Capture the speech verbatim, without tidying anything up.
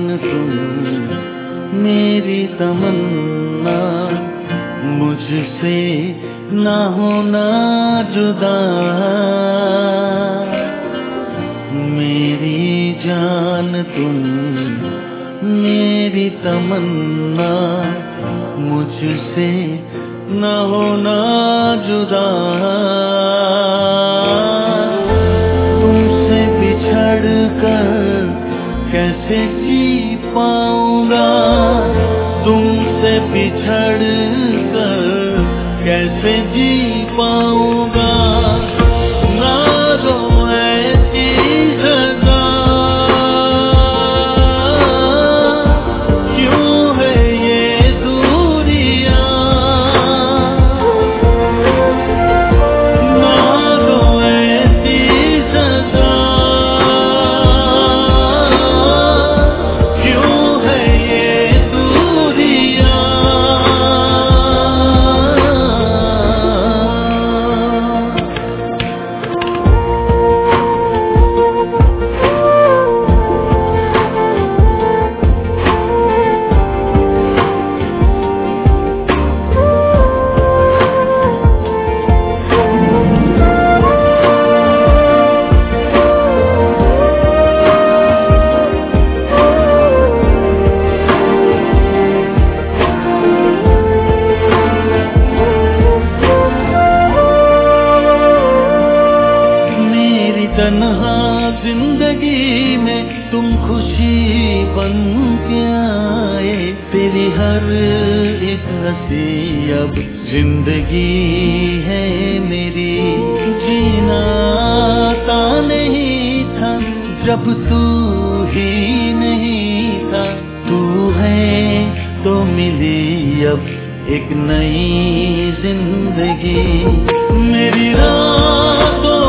तुम मेरी तमन्ना, मुझसे ना होना जुदा। मेरी जान तुम मेरी तमन्ना, मुझसे ना होना जुदा। तुमसे बिछड़ कर कैसे जी पाऊंगा, तुमसे बिछड़ कर कैसे जी पाऊंगा। ना रो ऐसी सजा, क्यों है ये दूरियां। ना रो ऐसी सजा, क्यों है ये दूरियां। तन्हा जिंदगी में तुम खुशी बन के आए, तेरी हर एक हंसी अब जिंदगी है मेरी। जीना आता नहीं था जब तू ही नहीं था, तू है तो मिली अब एक नई जिंदगी। मेरी रातों